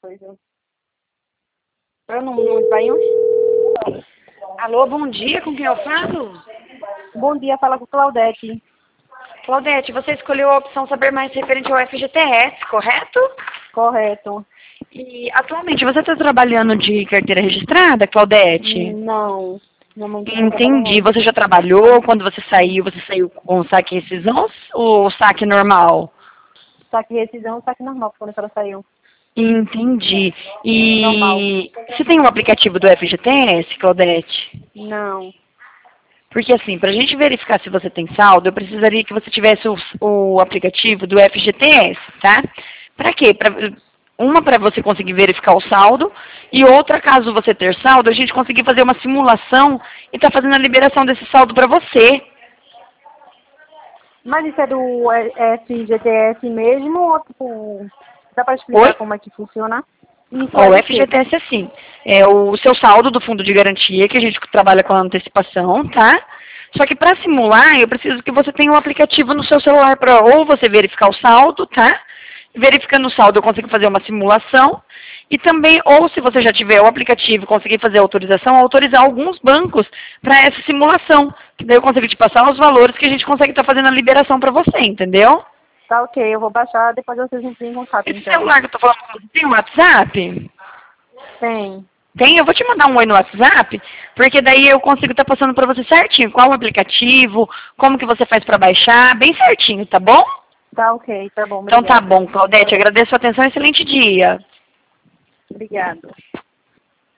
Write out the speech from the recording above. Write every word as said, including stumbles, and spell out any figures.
coisa. Eu não, não vai onde? Alô, bom dia, com quem eu falo? Bom dia, fala com Claudete. Claudete, você escolheu a opção saber mais referente ao F G T S, correto? Correto. E atualmente você está trabalhando de carteira registrada, Claudete? Não. No momento não trabalho Entendi. não. Você já trabalhou? Quando você saiu, você saiu com saque e rescisão ou saque normal? Saque rescisão, saque normal, quando ela saiu. Entendi. Normal. E você tem o aplicativo do F G T S, Claudete? Não. Porque assim, para a gente verificar se você tem saldo, eu precisaria que você tivesse o, o aplicativo do F G T S, tá? Para quê? Pra, uma para você conseguir verificar o saldo e outra, caso você ter saldo, a gente conseguir fazer uma simulação e tá fazendo a liberação desse saldo para você. Mas isso é do F G T S mesmo ou tipo... Dá para Oi? explicar como é que funciona? Isso Ó, é o do quê? F G T S é assim, é o seu saldo do fundo de garantia, que a gente trabalha com antecipação, tá? Só que para simular, eu preciso que você tenha um aplicativo no seu celular para ou você verificar o saldo, tá? Verificando o saldo, eu consigo fazer uma simulação. E também, ou se você já tiver o aplicativo e conseguir fazer a autorização, autorizar alguns bancos para essa simulação. Que daí eu consigo te passar os valores que a gente consegue estar fazendo a liberação para você, entendeu? Tá ok, eu vou baixar, depois vocês entrem em contato Esse então. celular que eu tô falando com você tem um WhatsApp? Tem. Tem? Eu vou te mandar um oi no WhatsApp, porque daí eu consigo estar passando para você certinho qual o aplicativo, como que você faz para baixar, bem certinho, tá bom? Tá ok, tá bom, Então tá obrigada. bom, Claudete, agradeço a atenção, excelente dia. Obrigada.